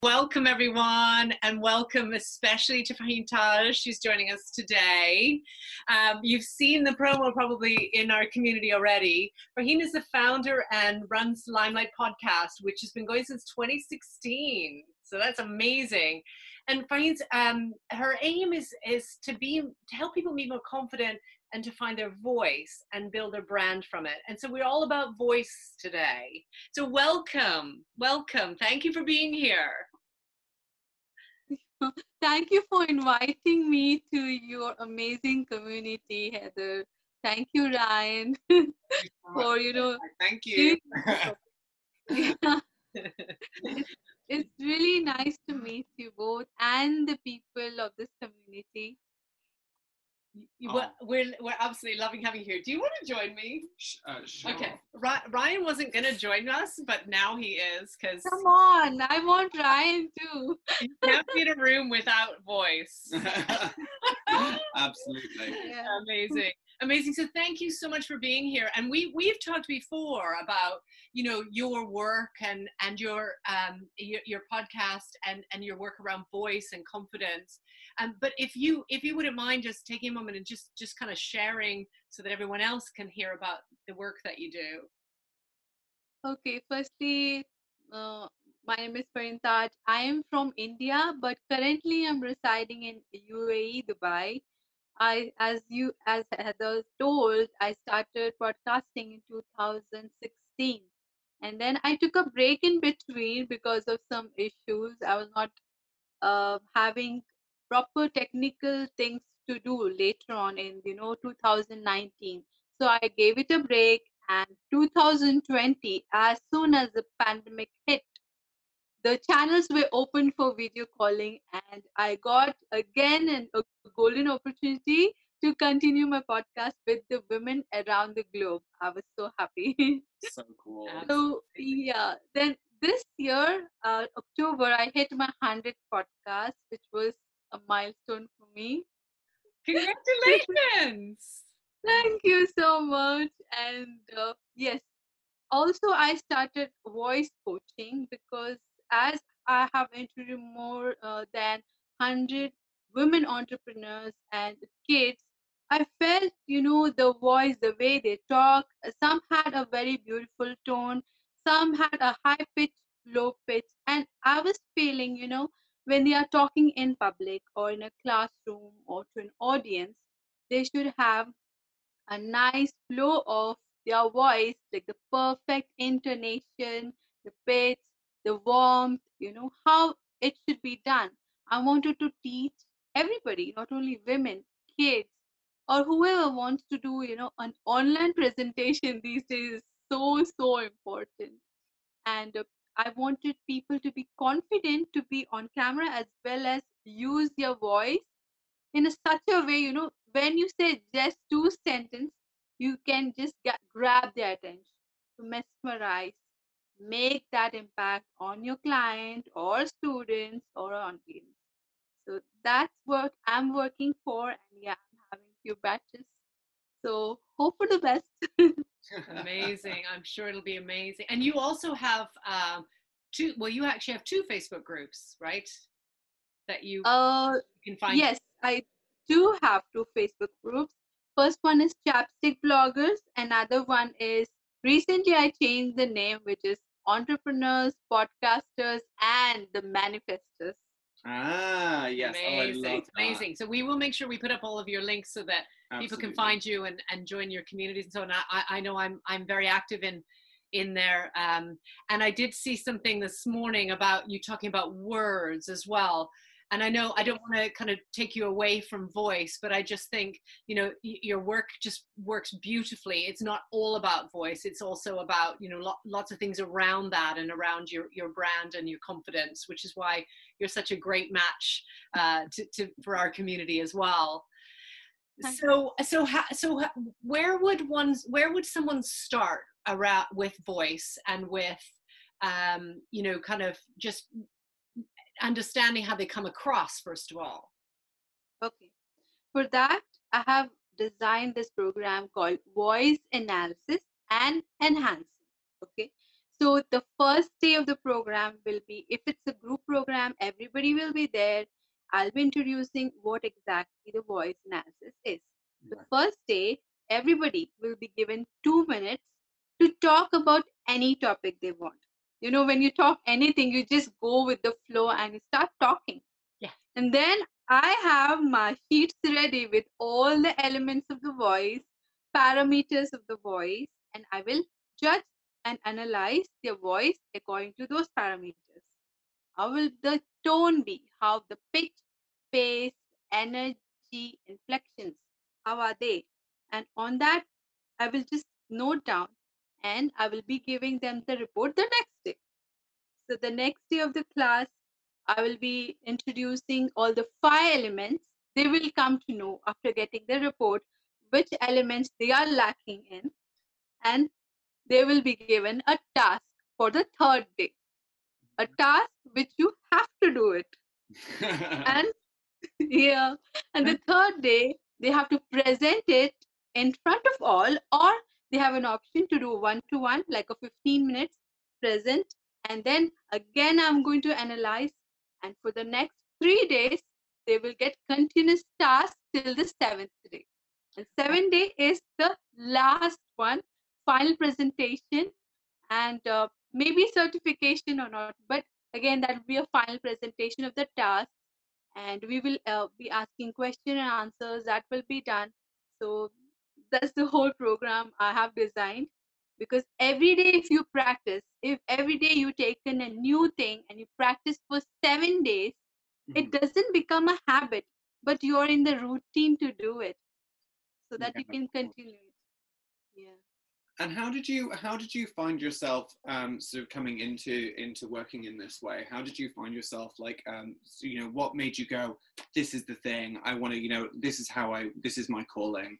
Welcome everyone, and welcome especially to Farheen Taj. She's joining us today. You've seen the promo probably in our community already. Farheen is the founder and runs Limelight Podcast, which has been going since 2016. So that's amazing. And Farheen's her aim is to help people be more confident and to find their voice and build their brand from it. And so we're all about voice today. So welcome. Thank you for being here. Thank you for inviting me to your amazing community, Heather. Thank you, Ryan, for Thank you. It's really nice to meet you both and the people of this community. We're absolutely loving having you here. Do you want to join me? Sure. Okay. Ryan wasn't going to join us, but now he is, because Come on, I want Ryan too. you can't be in a room without voice. Absolutely. Yeah. Amazing. So thank you so much for being here. And we've talked before about your work and your podcast and your work around voice and confidence. But if you wouldn't mind just taking a moment and just kind of sharing so that everyone else can hear about the work that you do. Okay, firstly, my name is Farheen Taj. I am from India, but currently I'm residing in UAE, Dubai. As Heather told, I started podcasting in 2016, and then I took a break in between because of some issues. I was not having proper technical things to do later on in 2019. So I gave it a break, and 2020, as soon as the pandemic hit, the channels were open for video calling, and I got again a golden opportunity to continue my podcast with the women around the globe. I was so happy. So cool. So yeah, then this year, October, I hit my 100th podcast, which was a milestone for me. Congratulations. Thank you so much. And yes, also I started voice coaching because as I have interviewed more than 100 women entrepreneurs and kids, I felt the voice, the way they talk, some had a very beautiful tone, some had a high pitch, low pitch, and I was feeling when they are talking in public or in a classroom or to an audience, they should have a nice flow of their voice, like the perfect intonation, the pitch, the warmth, how it should be done. I wanted to teach everybody, not only women, kids, or whoever wants to do, an online presentation these days is so important. And I wanted people to be confident to be on camera as well as use their voice in such a way, when you say just two sentences, you can just grab their attention, to mesmerize, make that impact on your client or students or audience. So that's what I'm working for, and yeah, I'm having few batches. So hope for the best. Amazing. I'm sure it'll be amazing. And you also have two. Well, you actually have two Facebook groups, right? That you can find. Yes, I do have two Facebook groups. First one is Chapstick Bloggers. Another one is recently I changed the name, which is Entrepreneurs, Podcasters, and the Manifestors. Ah, yes. Amazing. So we will make sure we put up all of your links so that people can find you and join your communities and so on. I know I'm very active in there. And I did see something this morning about you talking about words as well. And I know I don't want to kind of take you away from voice, but I just think, your work just works beautifully. It's not all about voice. It's also about, lots of things around that and around your brand and your confidence, which is why you're such a great match for our community as well. So where would someone start around with voice and with, kind of just understanding how they come across, first of all? Okay. For that, I have designed this program called Voice Analysis and Enhancing. Okay. So the first day of the program will be, if it's a group program, everybody will be there. I'll be introducing what exactly the voice analysis is. The Right. first day, everybody will be given 2 minutes to talk about any topic they want. When you talk anything, you just go with the flow and you start talking. Yeah. And then I have my sheets ready with all the elements of the voice, parameters of the voice, and I will judge and analyze their voice according to those parameters. How will the tone be? How the pitch, pace, energy, inflections, how are they? And on that, I will just note down and I will be giving them the report the next day. So the next day of the class, I will be introducing all the 5 elements. They will come to know after getting the report which elements they are lacking in, and they will be given a task for the third day. A task which you have to do it. And yeah, and the third day they have to present it in front of all, or they have an option to do one-to-one, like a 15 minutes present, and then again I'm going to analyze, and for the next 3 days they will get continuous tasks till the 7th day, and 7th day is the last one, final presentation, and maybe certification or not, but again that will be a final presentation of the task, and we will be asking question and answers that will be done. So that's the whole program I have designed, because every day if you practice, if every day you take in a new thing and you practice for 7 days, it doesn't become a habit, but you're in the routine to do it so that you can continue it. Yeah. And how did you find yourself sort of coming into working in this way? How did you find yourself what made you go, this is the thing I want to, this is my calling?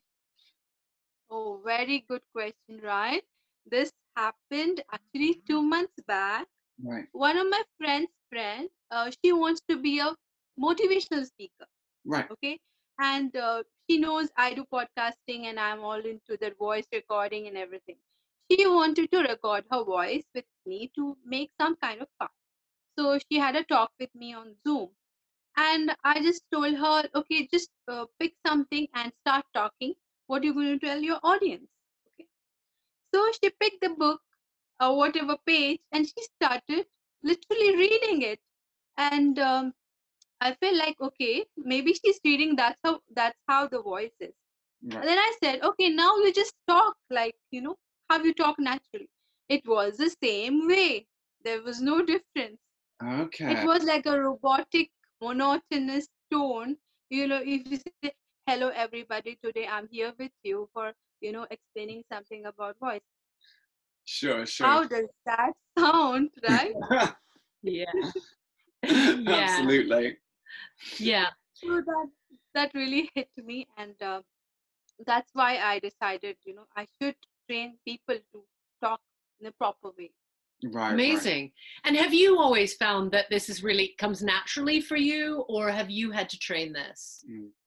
Oh, very good question, right? This happened actually 2 months back. Right. One of my friend, she wants to be a motivational speaker. Right. Okay. And she knows I do podcasting and I'm all into the voice recording and everything. She wanted to record her voice with me to make some kind of fun. So she had a talk with me on Zoom. And I just told her, okay, just pick something and start talking. What you're going to tell your audience. Okay. So she picked the book, whatever page, and she started literally reading it. And I felt like, okay, maybe she's reading. That's how the voice is. Right. And then I said, okay, now you just talk like how you talk naturally. It was the same way. There was no difference. Okay. It was like a robotic, monotonous tone. If you say, hello, everybody, today I'm here with you for, explaining something about voice. Sure. How does that sound, right? Yeah. Absolutely. Yeah. So that really hit me. And that's why I decided, I should train people to talk in a proper way. Right. Amazing. Right. And have you always found that this is really comes naturally for you, or have you had to train this?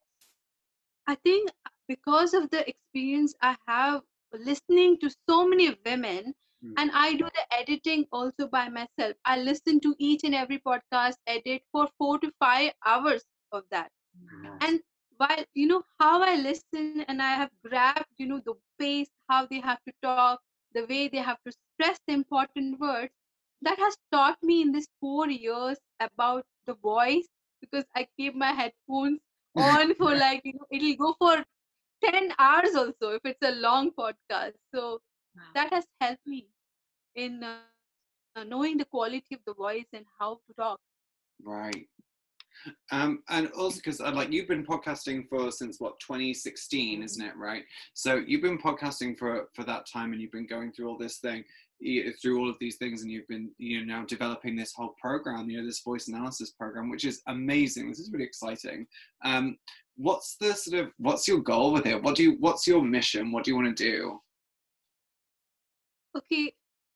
I think because of the experience I have listening to so many women, and I do the editing also by myself. I listen to each and every podcast, edit for 4 to 5 hours of that. Nice. And while how I listen, and I have grabbed the pace, how they have to talk, the way they have to stress the important words, that has taught me in this 4 years about the voice, because I keep my headphones on for like it'll go for 10 hours also if it's a long podcast. So that has helped me in knowing the quality of the voice and how to talk. Right. And also because you've been podcasting since 2016, isn't it? Right. So you've been podcasting for that time, and you've been going through all this thing, through all of these things, and you've been now developing this whole program, this voice analysis program, which is amazing. This is really exciting. What's your goal with it? What's your mission? What do you want to do? Okay.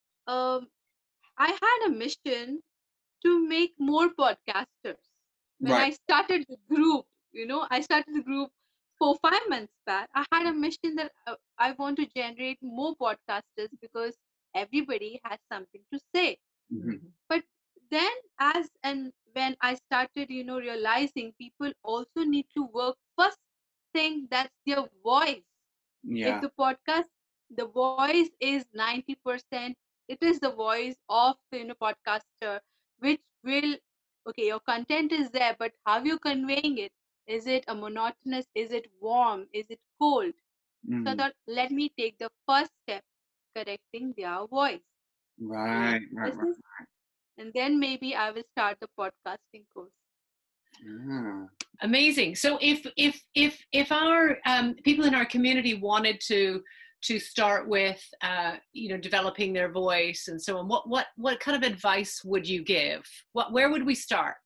I had a mission to make more podcasters. When I started the group, I started the group 4-5 months back. I had a mission that I want to generate more podcasters, because everybody has something to say. Mhm. But then as and when I started, realizing people also need to work first thing, that's their voice. If Yeah. the podcast, the voice is 90%, it is the voice of the podcaster, which will, okay, your content is there, but how you conveying it? Is it a monotonous? Is it warm? Is it cold? So I Mm. thought, let me take the first step, correcting their voice. Right, This right. is, and then maybe I will start the podcasting course. Ah. Amazing. So if our people in our community wanted to start with developing their voice and so on, what kind of advice would you give? Where would we start?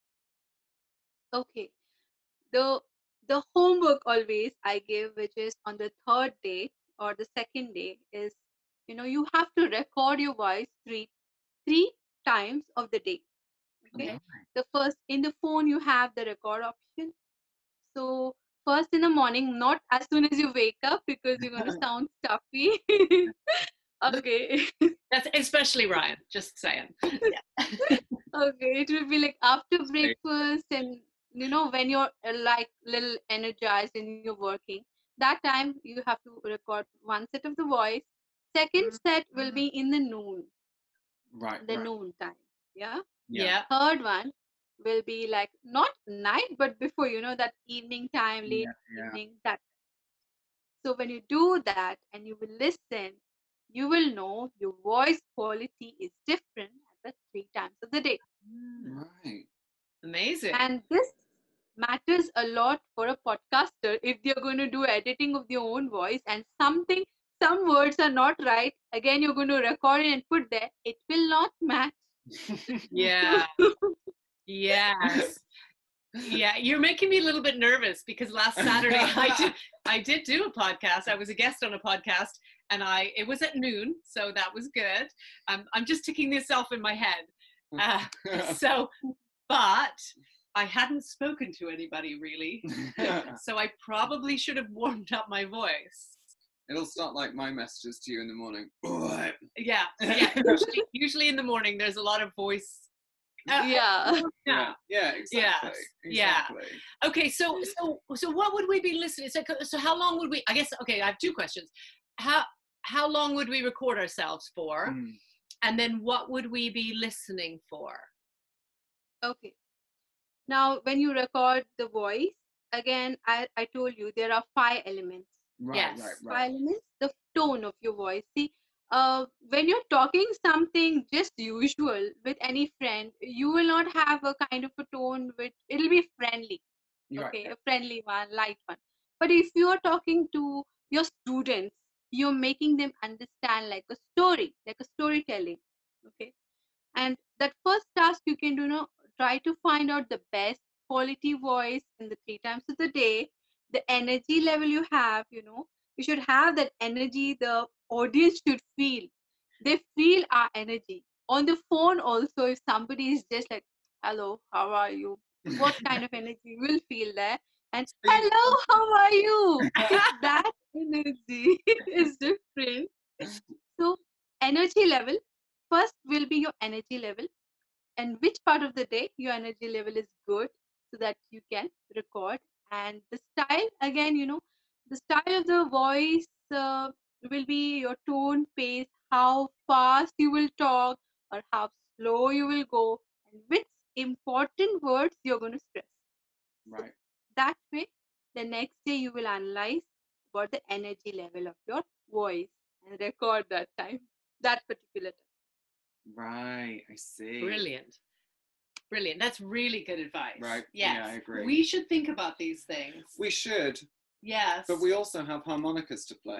Okay, the homework always I give, which is on the third day or the second day, is you have to record your voice three times of the day. Okay, Okay. the first, in the phone you have the record option. So first in the morning, not as soon as you wake up, because you're going to sound stuffy. Okay. That's especially Ryan, just saying. Yeah. Okay, it will be like after See. breakfast, and when you're like little energized and you're working, that time you have to record one set of the voice. Second set will be in the noon, Right, the right. noon time. Yeah. Yeah. Yeah. Third one will be like not night, but before, that evening time, late Yeah. evening, that. So when you do that and you will listen, you will know your voice quality is different at the three times of the day. Right. Amazing. And this matters a lot for a podcaster if they're going to do editing of their own voice, and some words are not right. Again, you're going to record it and put there. It will not match. Yeah. Yes. Yeah, you're making me a little bit nervous because last Saturday I did do a podcast. I was a guest on a podcast, and it was at noon, so that was good. I'm just ticking this off in my head. But I hadn't spoken to anybody really, so I probably should have warmed up my voice. It'll start like my messages to you in the morning. Yeah. Usually in the morning there's a lot of voice. Yeah. Exactly. Yeah. Okay, so what would we be listening? So how long would we? I guess. Okay, I have two questions. How long would we record ourselves for? And then what would we be listening for? Okay. Now, when you record the voice, again, I told you there are 5 elements. Yes. Right. 5 elements. The tone of your voice. See, when you're talking something just usual with any friend, you will not have a kind of a tone which it'll be friendly. Okay, a friendly one, light one. But if you are talking to your students, you're making them understand like a story, like a storytelling. Okay, and that first task you can do now, try to find out the best quality voice in the 3 times of the day, the energy level you have, you should have that energy the audience should feel. They feel our energy. On the phone also, if somebody is just like, hello, how are you? What kind of energy you will feel there? And hello, how are you? That energy is different. So energy level, first will be your energy level, and which part of the day your energy level is good, so that you can record. And the style, again, the style of the voice will be your tone, pace, how fast you will talk or how slow you will go, and which important words you're going to stress. Right. That way, the next day you will analyze about the energy level of your voice and record that particular time. Right. I see. Brilliant. That's really good advice. Right. Yes. Yeah, I agree. We should think about these things. We should. Yes. But we also have harmonicas to play.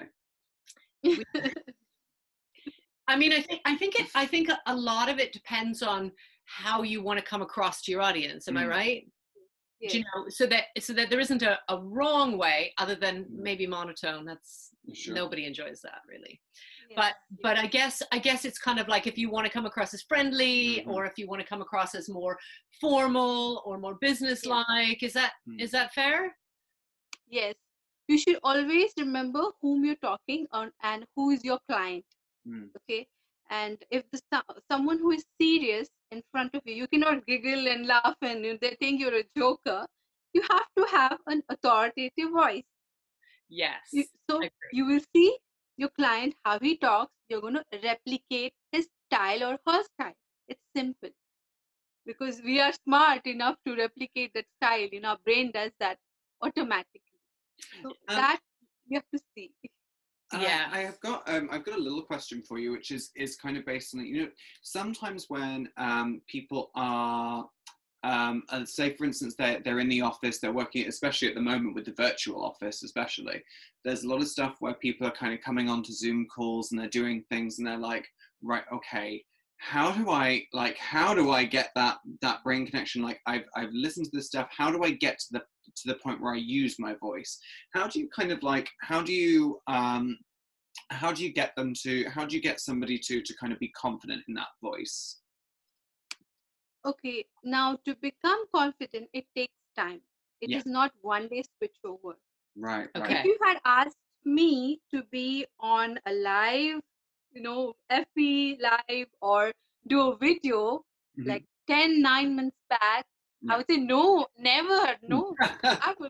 I mean, I think a lot of it depends on how you want to come across to your audience. Am I right? Yes. Do you know, so that there isn't a wrong way other than maybe monotone. That's nobody enjoys that really. Yes. But I guess it's kind of like if you want to come across as friendly, or if you want to come across as more formal or more business-like. Is that fair? Yes. You should always remember whom you're talking on and who is your client. Okay. And if someone who is serious in front of you, you cannot giggle and laugh and they think you're a joker. You have to have an authoritative voice. Yes. So you will see your client how he talks. You're going to replicate his style or her style. It's simple, because we are smart enough to replicate that style. Our brain does that automatically. So that you have to see. Yeah, I've got a little question for you, which is kind of based on sometimes when people are say for instance they're in the office, they're working, especially at the moment with the virtual office, especially there's a lot of stuff where people are kind of coming onto Zoom calls and they're doing things and they're like, right, okay, how do I get that brain connection? Like I've listened to this stuff. How do I get to the point where I use my voice? How do you kind of like, how do you get somebody to kind of be confident in that voice? Okay, now to become confident, it takes time. It is not one day switch over. Right. Okay. If you had asked me to be on a live, FB live or do a video like 9 months back, I would say no, never, no. I would.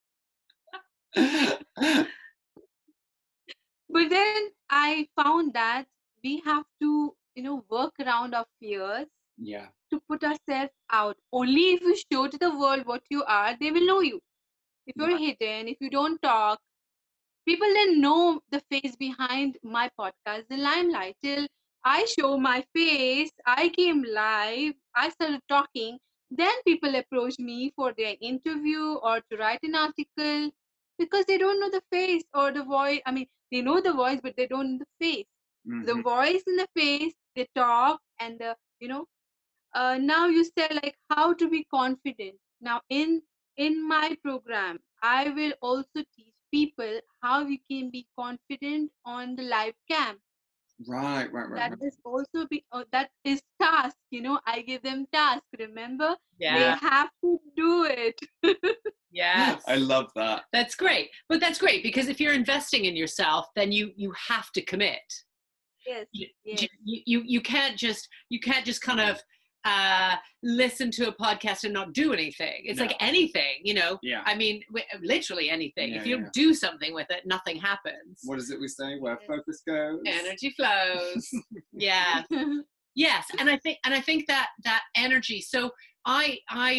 But then I found that we have to, work around our fears. Yeah. To put ourselves out. Only if you show to the world what you are, they will know you. If you're hidden, if you don't talk, people didn't know the face behind my podcast, The Limelight. Till I show my face, I came live, I started talking, then people approach me for their interview or to write an article, because they don't know the face or the voice. I mean, they know the voice, but they don't know the face. The voice and the face, they talk, and now you say like how to be confident. Now in my program, I will also teach people how we can be confident on the live cam. Right. That is also that is task. I give them task. Remember, they have to do it. Yes. I love that. That's great. But that's great, because if you're investing in yourself, then you have to commit. Yes. You can't just kind of listen to a podcast and not do anything. It's like anything, I mean, literally anything. If you don't do something with it, nothing happens. What is it we say? Where focus goes, energy flows. Yeah. Yes. And I think that energy. So I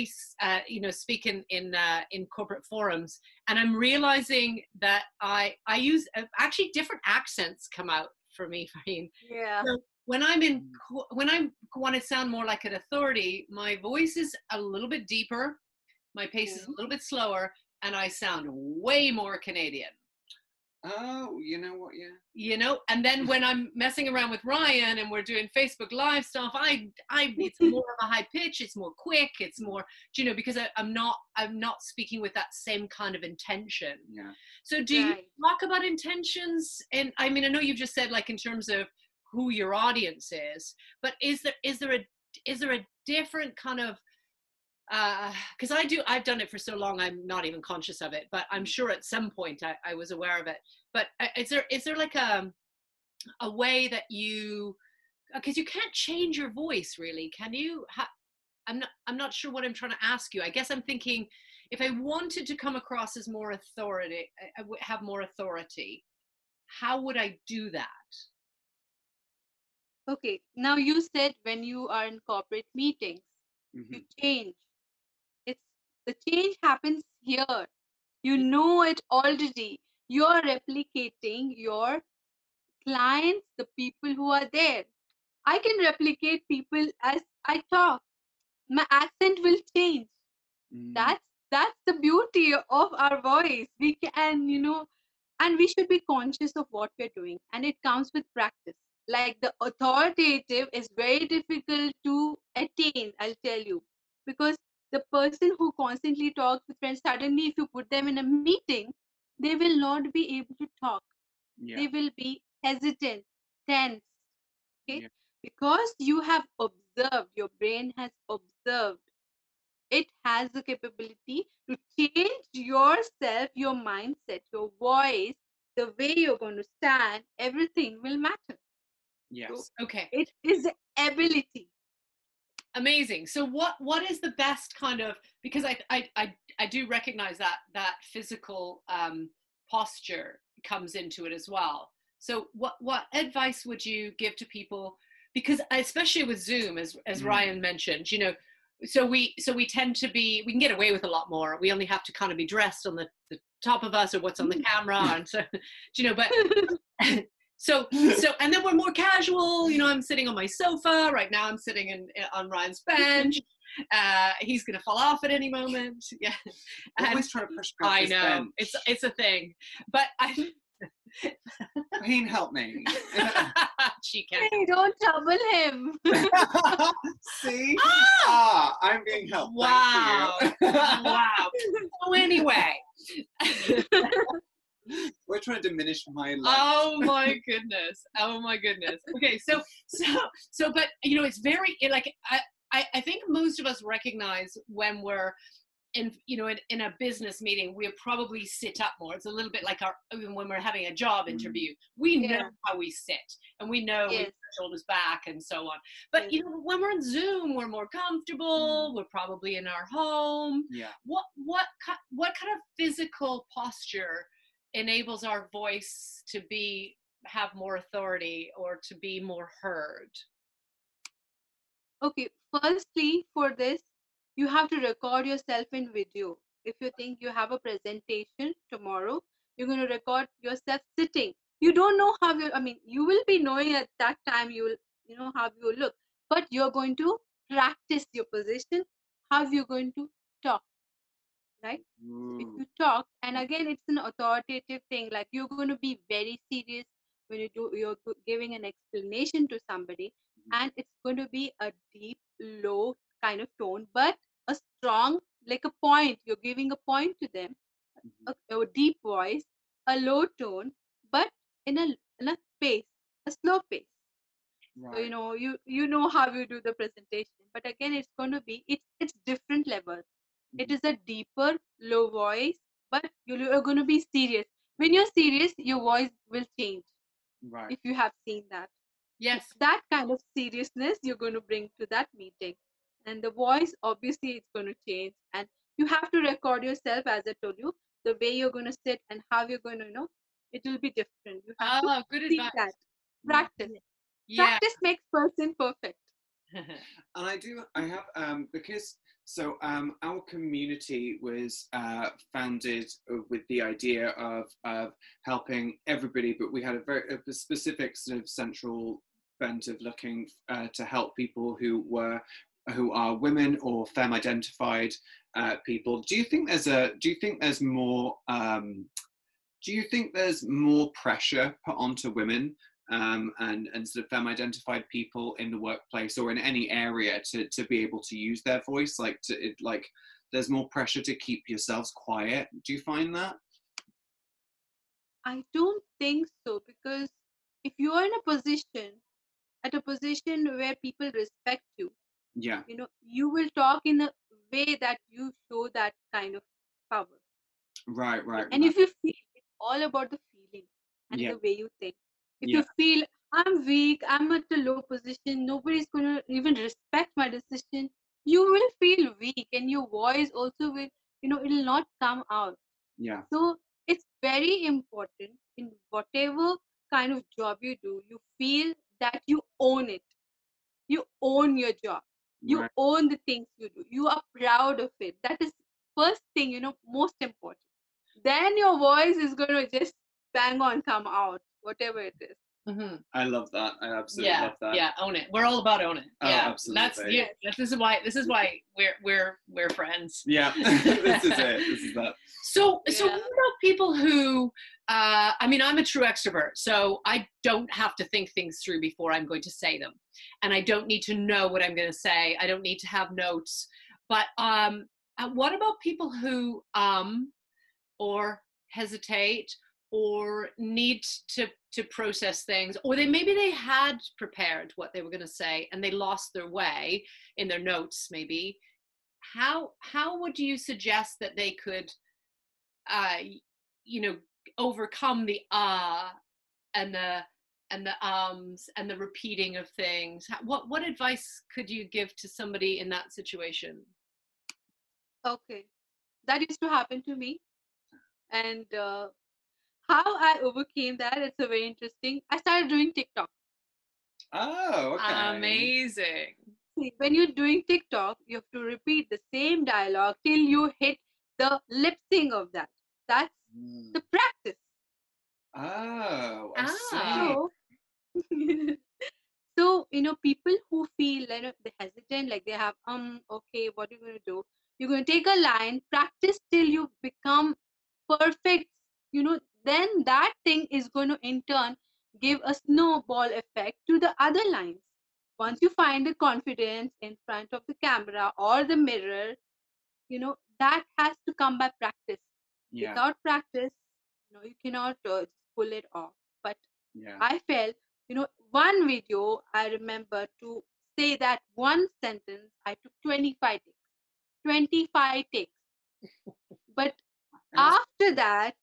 speak in corporate forums, and I'm realizing that I use actually different accents come out for me. Yeah. So when I want to sound more like an authority, my voice is a little bit deeper, my pace is a little bit slower, and I sound way more Canadian. Oh, you know what? Yeah. And then when I'm messing around with Ryan and we're doing Facebook Live stuff, it's more of a high pitch. It's more quick. It's more, because I'm not speaking with that same kind of intention. Yeah. So do you talk about intentions? And I mean, I know you've just said like in terms of who your audience is, but is there a different kind of, because I've done it for so long, I'm not even conscious of it, but I'm sure at some point I was aware of it. But is there like a way that because you can't change your voice really, can you? I'm not sure what I'm trying to ask you. I guess I'm thinking, if I wanted to come across as more authority, have more authority, how would I do that? Okay, now you said when you are in corporate meetings, you change. The change happens here. You know it already. You're replicating your clients, the people who are there. I can replicate people as I talk. My accent will change. That's the beauty of our voice. We can, and we should be conscious of what we're doing. And it comes with practice. Like the authoritative is very difficult to attain, I'll tell you. Because the person who constantly talks with friends, suddenly if you put them in a meeting, they will not be able to talk. They will be hesitant, tense. Okay? Because you have observed, your brain has observed. It has the capability to change yourself, your mindset, your voice, the way you're going to stand, everything will matter. Yes. So Okay. it is the ability. Amazing. So what is the best kind of, because I do recognize that physical posture comes into it as well. So what advice would you give to people? Because especially with Zoom, as Ryan mentioned, you know, so we tend to be, we can get away with a lot more. We only have to kind of be dressed on the top of us or what's on the camera, and so, you know, but so and then we're more casual. You know, I'm sitting on my sofa right now. I'm sitting on Ryan's bench. He's gonna fall off at any moment. Yeah, Always trying to push back. I know bench. it's a thing, but Rahin, help me. She can't. Hey, don't trouble him. See? I'm being helped. Wow. Thank you. Wow. So anyway. We're trying to diminish my life. Oh my goodness. Oh my goodness. Okay, so but you know, it's very like I think most of us recognize when we're in, you know, in a business meeting, we probably sit up more. It's a little bit like even when we're having a job interview, we know how we sit, and we know we put our shoulders back and so on. But you know, when we're on Zoom, we're more comfortable. We're probably in our home. Yeah. What kind of physical posture enables our voice to have more authority or to be more heard? Okay, firstly, for this, you have to record yourself in video. If you think you have a presentation tomorrow, you're going to record yourself sitting. You don't know how you will be knowing at that time, you know how you look, but you're going to practice your position, how you're going to talk, right? So if you talk, and again, it's an authoritative thing, like you're going to be very serious when you're giving an explanation to somebody, and it's going to be a deep, low kind of tone, but a strong, like a point. You're giving a point to them, a deep voice, a low tone, but in a pace, a slow pace. Right. So you know how you do the presentation, but again, it's going to be it's different level. It is a deeper, low voice, but you're going to be serious. When you're serious, your voice will change. Right. If you have seen that. Yes. So that kind of seriousness you're going to bring to that meeting. And the voice, obviously, it's going to change. And you have to record yourself, as I told you, the way you're going to sit and how you're going to, it will be different. You have to Good see advice. that. Practice. Yeah. Practice makes person perfect. And I have because our community was founded with the idea of helping everybody, but we had a specific sort of central bent of looking to help people who are women or femme identified people. Do you think there's more pressure put onto women and sort of femme identified people in the workplace or in any area to be able to use their voice, like there's more pressure to keep yourselves quiet? Do you find that? I don't think so, because if you are in a position where people respect you, you will talk in a way that you show that kind of power. Right. And if you feel, it's all about the feeling and the way you think. If you feel I'm weak, I'm at a low position, nobody's going to even respect my decision, you will feel weak, and your voice also will, it will not come out. So it's very important in whatever kind of job you do, you feel that you own it. You own your job. You own the things you do. You are proud of it. That is first thing, most important. Then your voice is going to just bang on come out, whatever it is. Mm-hmm. I love that. I absolutely love that. Yeah, own it. We're all about own it. Oh, yeah, absolutely. This is why we're friends. Yeah, this is it. This is that. So what about people who? I'm a true extrovert, so I don't have to think things through before I'm going to say them, and I don't need to know what I'm going to say. I don't need to have notes. But what about people who or hesitate or need to process things, or maybe they had prepared what they were going to say and they lost their way in their notes maybe? How would you suggest that they could overcome the and and the ums and the repeating of things. What advice could you give to somebody in that situation? Okay, that used to happen to me, and how I overcame that, it's a very interesting. I started doing TikTok. Oh, okay. Amazing. See, when you're doing TikTok, you have to repeat the same dialogue till you hit the lip sync of that. That's the practice. Oh, I see. Ah. So, so people who feel like they hesitant, like they have okay, what are you going to do? You're going to take a line, practice till you become perfect. Then that thing is going to in turn give a snowball effect to the other lines. Once you find the confidence in front of the camera or the mirror, that has to come by practice. Yeah. Without practice, you cannot just pull it off. But Yeah. I felt, one video I remember to say that one sentence, I took 25 takes. 25 takes. But after that,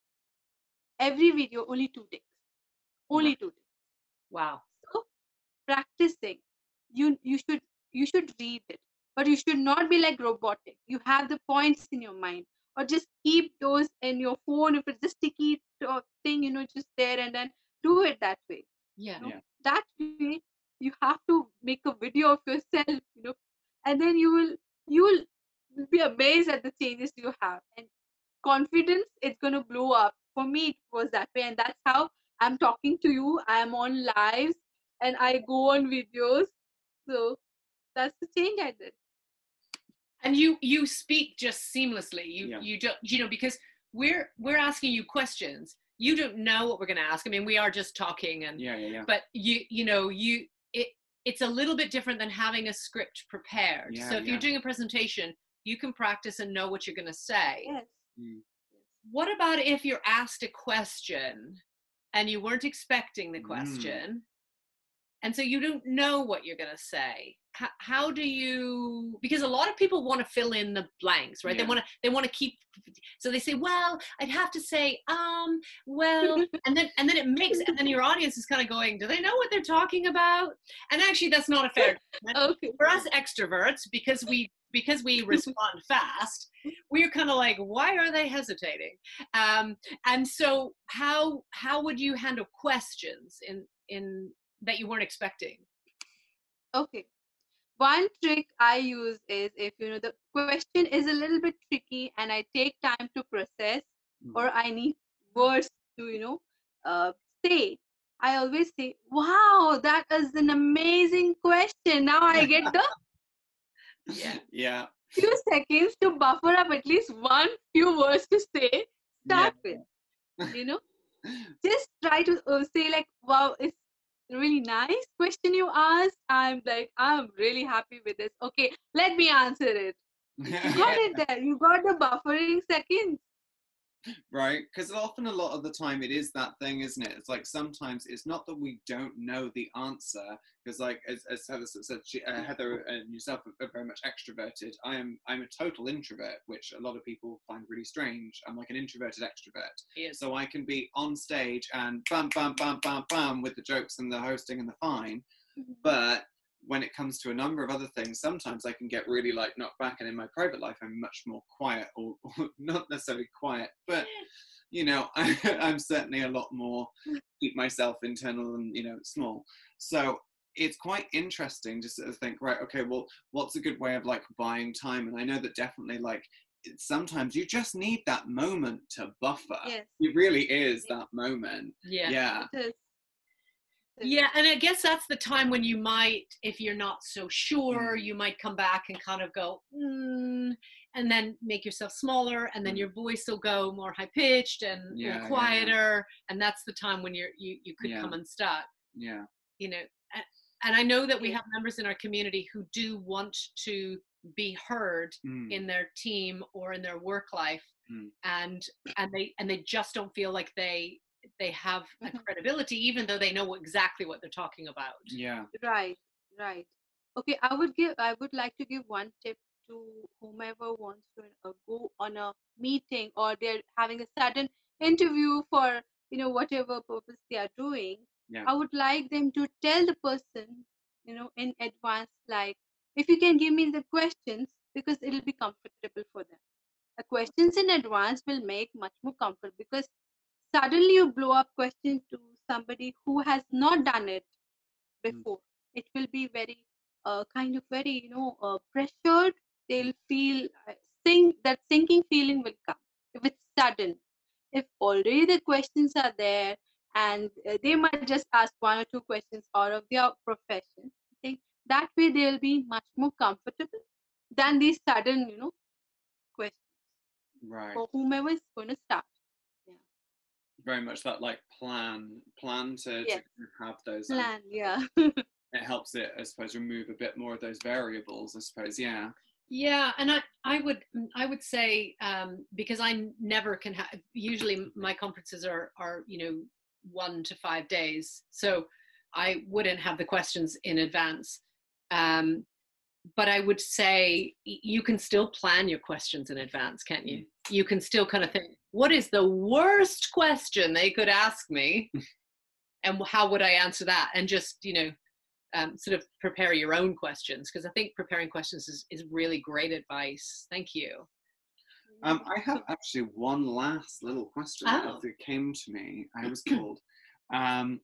every video only 2 takes. Only 2 takes. Wow. So practicing, you should read it, but you should not be like robotic. You have the points in your mind, or just keep those in your phone. If it's just sticky thing, just there, and then do it that way. Yeah. That way you have to make a video of yourself, and then you will be amazed at the changes you have, and confidence, it's going to blow up. For me, it was that way, and that's how I'm talking to you. I'm on lives and I go on videos. So that's the change I did. And you speak just seamlessly. You don't, because we're asking you questions. You don't know what we're going to ask. I mean, we are just talking, and but it's a little bit different than having a script prepared. So if you're doing a presentation, you can practice and know what you're going to say. Yes. What about if you're asked a question and you weren't expecting the question, and so you don't know what you're going to say? How do you, because a lot of people want to fill in the blanks, right? They want to keep, so they say, well, I'd have to say well, and then it makes, and then your audience is kind of going, do they know what they're talking about? And actually that's not a fair Okay. For us extroverts, because we respond fast, we're kind of like, why are they hesitating? And so how would you handle questions in that you weren't expecting? Okay. One trick I use is, if the question is a little bit tricky and I take time to process, or I need words to say, I always say, wow, that is an amazing question. Now I get the few seconds to buffer up at least few words to say, start with. Just try to say like, wow, it's really nice question you asked. I'm really happy with this. Okay, let me answer it. You got it there. You got the buffering seconds. Right, because often a lot of the time it is that thing, isn't it? It's like sometimes it's not that we don't know the answer, because like as Heather said, Heather and yourself are very much extroverted. I'm a total introvert, which a lot of people find really strange. I'm like an introverted extrovert. Yes. So I can be on stage and bam bam bam bam bam with the jokes and the hosting and the fine, but when it comes to a number of other things, sometimes I can get really like knocked back, and in my private life I'm much more quiet, or not necessarily quiet, but I'm certainly a lot more keep myself internal and small. So it's quite interesting just to think, right, okay, well, what's a good way of like buying time? And I know that definitely like sometimes you just need that moment to buffer. Yes. It really is that moment. Yeah. Yeah, and I guess that's the time when you might, if you're not so sure, you might come back and kind of go, and then make yourself smaller, and then your voice will go more high pitched and quieter, and that's the time when you could come unstuck. Yeah. And I know that we have members in our community who do want to be heard in their team or in their work life, and they just don't feel like they have a credibility, even though they know exactly what they're talking about. Yeah. Right. Okay, I would like to give one tip to whomever wants to go on a meeting, or they're having a sudden interview for whatever purpose they are doing. Yeah. I would like them to tell the person, in advance, like, if you can give me the questions, because it'll be comfortable for them. The questions in advance will make much more comfort, because suddenly you blow up questions to somebody who has not done it before. It will be very kind of very pressured. They'll feel that sinking feeling will come if it's sudden. If already the questions are there, and they might just ask one or two questions out of their profession, I think that way they'll be much more comfortable than these sudden questions Right. for whomever is going to start. Yeah. Very much that like plan to Yes. have those Plan. Yeah. it helps it, I suppose, remove a bit more of those variables, I suppose. Yeah. Yeah, and I would say, because I never can have, usually my conferences are 1 to 5 days, so I wouldn't have the questions in advance. But I would say you can still plan your questions in advance, can't you? You can still kind of think, what is the worst question they could ask me, and how would I answer that? And just sort of prepare your own questions, because I think preparing questions is really great advice. Thank you. I have actually one last little question that came to me. I was called, and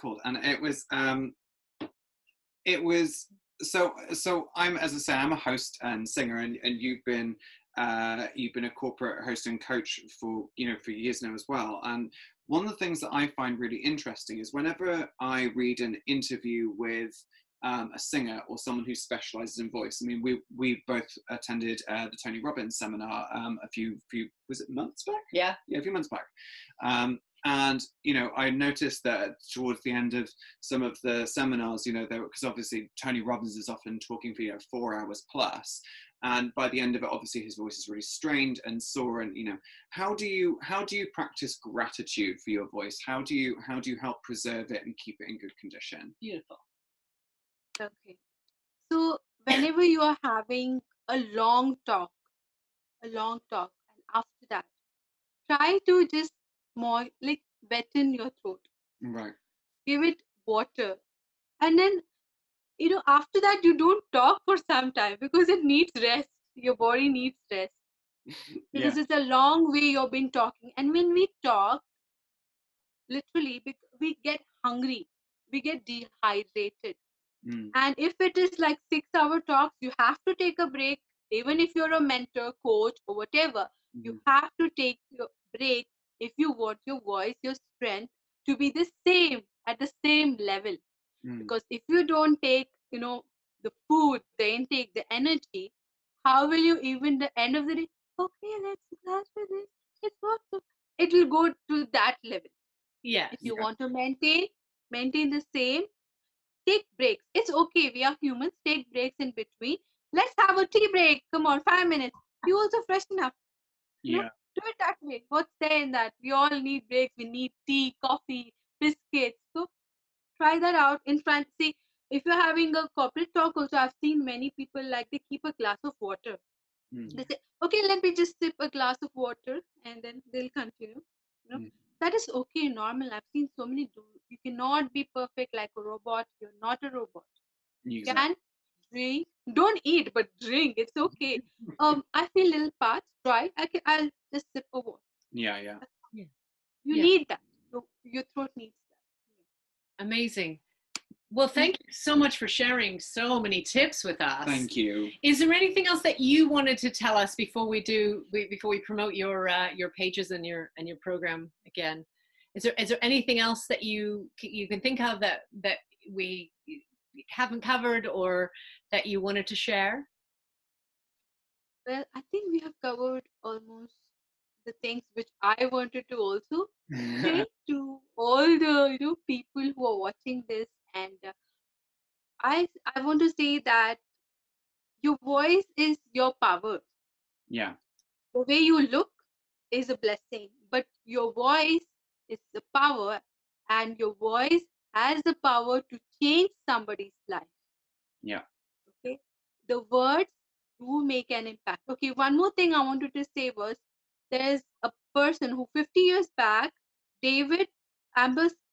it was so I'm, as I say, I'm a host and singer, and you've been a corporate host and coach for years now as well. And one of the things that I find really interesting is whenever I read an interview with a singer or someone who specializes in voice. I mean, we both attended the Tony Robbins seminar a few was it months back? Yeah, a few months back. And I noticed that towards the end of some of the seminars, because obviously Tony Robbins is often talking for 4 hours plus, and by the end of it, obviously his voice is really strained and sore. And how do you practice gratitude for your voice? How do you help preserve it and keep it in good condition? Beautiful. Okay, so whenever you are having a long talk, and after that, try to just more like wetten your throat. Right. Give it water, and then after that you don't talk for some time, because it needs rest. Your body needs rest, because it's a long way you've been talking. And when we talk, literally, we get hungry, we get dehydrated. And if it is like 6-hour talks, you have to take a break. Even if you're a mentor, coach, or whatever, you have to take your break if you want your voice, your strength to be the same, at the same level. Because if you don't take the food, the intake, the energy, how will you even the end of the day, okay, let's class with this, it's not so, it will go to that level. If you want to maintain the same, take breaks. It's okay, we are humans. Take breaks in between. Let's have a tea break. Come on, 5 minutes. You also freshen up. Do it that way. What's there in that? We all need breaks. We need tea, coffee, biscuits. So try that out in front. See, if you're having a corporate talk also, I've seen many people, like, they keep a glass of water. They say, okay, let me just sip a glass of water, and then they'll continue. That is okay, normal. I've seen so many do. You cannot be perfect like a robot. You're not a robot. You can drink. Don't eat, but drink. It's okay. I feel little parts dry. I'll just sip a water. Yeah. You need that. Your throat needs that. Amazing. Well, thank you so much for sharing so many tips with us. Thank you. Is there anything else that you wanted to tell us before we promote your pages and your program again? Is there anything else that you can think of that we haven't covered, or that you wanted to share? Well, I think we have covered almost the things which I wanted to also say to all the people who are watching this. And I want to say that your voice is your power. Yeah. The way you look is a blessing, but your voice is the power, and your voice has the power to change somebody's life. Yeah. Okay. The words do make an impact. Okay. One more thing I wanted to say was, there's a person who 50 years back, David Ambassador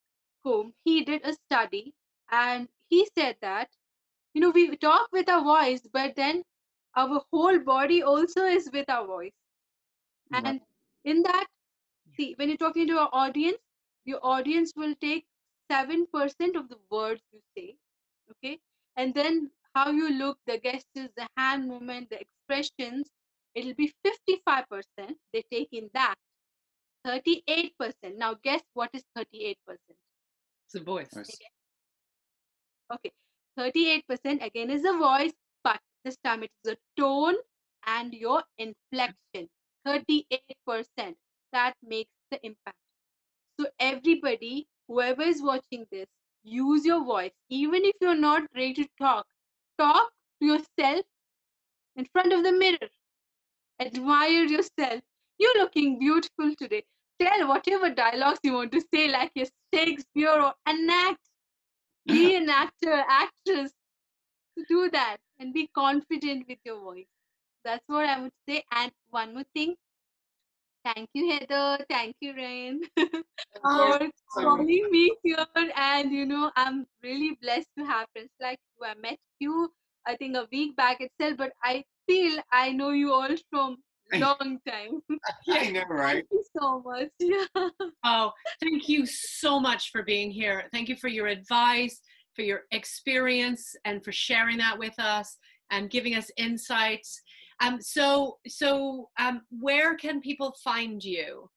home, he did a study, and he said that, we talk with our voice, but then our whole body also is with our voice. Right. And in that, see, when you're talking to our audience, your audience will take 7% of the words you say, okay? And then how you look, the gestures, the hand movement, the expressions, it'll be 55% they take in that. 38%. Now guess what is 38%? It's a voice. Okay. 38% again is a voice, but this time it is a tone and your inflection. 38%. That makes the impact. So everybody, whoever is watching this, use your voice. Even if you're not ready to talk to yourself in front of the mirror. Admire yourself. You're looking beautiful today. Tell whatever dialogues you want to say, like you're Shakespeare, or enact. Be an actor, actress. To do that and be confident with your voice. That's what I would say. And one more thing. Thank you, Heather. Thank you, Rain, for calling me here. And I'm really blessed to have friends like you. I met you, I think, a week back itself, but I feel I know you all from long time. I know, right? Thank you so much. Yeah. Oh, thank you so much for being here. Thank you for your advice, for your experience, and for sharing that with us and giving us insights. So where can people find you?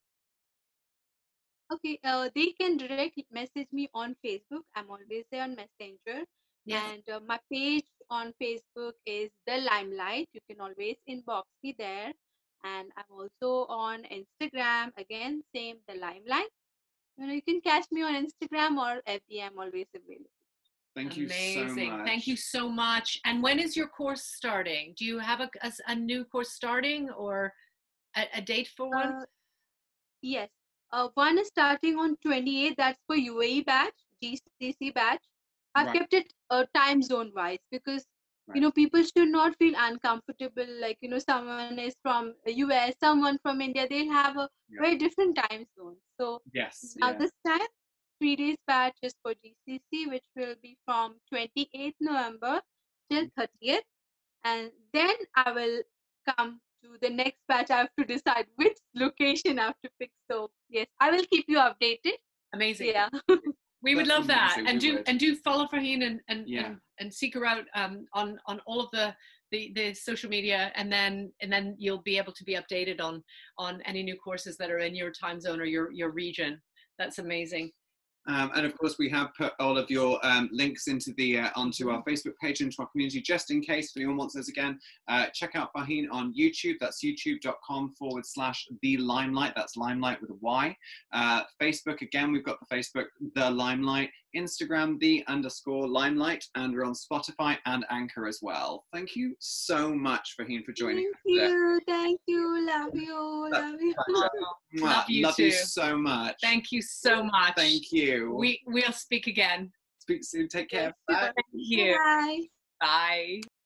Okay, they can direct message me on Facebook. I'm always there on Messenger. Yes. And my page on Facebook is The Limelight. You can always inbox me there. And I'm also on Instagram. Again, same, The Limelight. You can catch me on Instagram or FB. I'm always available. Thank you so much. Thank you so much. And when is your course starting? Do you have a new course starting, or a date for one? Yes. One is starting on 28th. That's for UAE batch, GCC batch. I've kept it time zone wise because people should not feel uncomfortable. Like someone is from the US, someone from India. They'll have a very different time zone. So now this time, 3 days batch is for GCC, which will be from 28th November till 30th, and then I will come to the next batch. I have to decide which location I have to pick. So yes, I will keep you updated. Amazing. Yeah. We would love that. And do follow Farheen and seek her out on all of the social media, and then you'll be able to be updated on any new courses that are in your time zone or your region. That's amazing. And of course, we have put all of your links into onto our Facebook page, into our community, just in case if anyone wants those again. Check out Farheen on YouTube. That's youtube.com/The Limelight. That's Limelight with a Y. Facebook, again, we've got the Facebook, The Limelight. Instagram, _Limelight. And we're on Spotify and Anchor as well. Thank you so much, Farheen, for joining us today. Thank you. Love you. Love you. Love you too. You so much. Thank you so much. Thank you. We'll speak again. Speak soon. Take care. Bye. Thank you. Bye. Bye.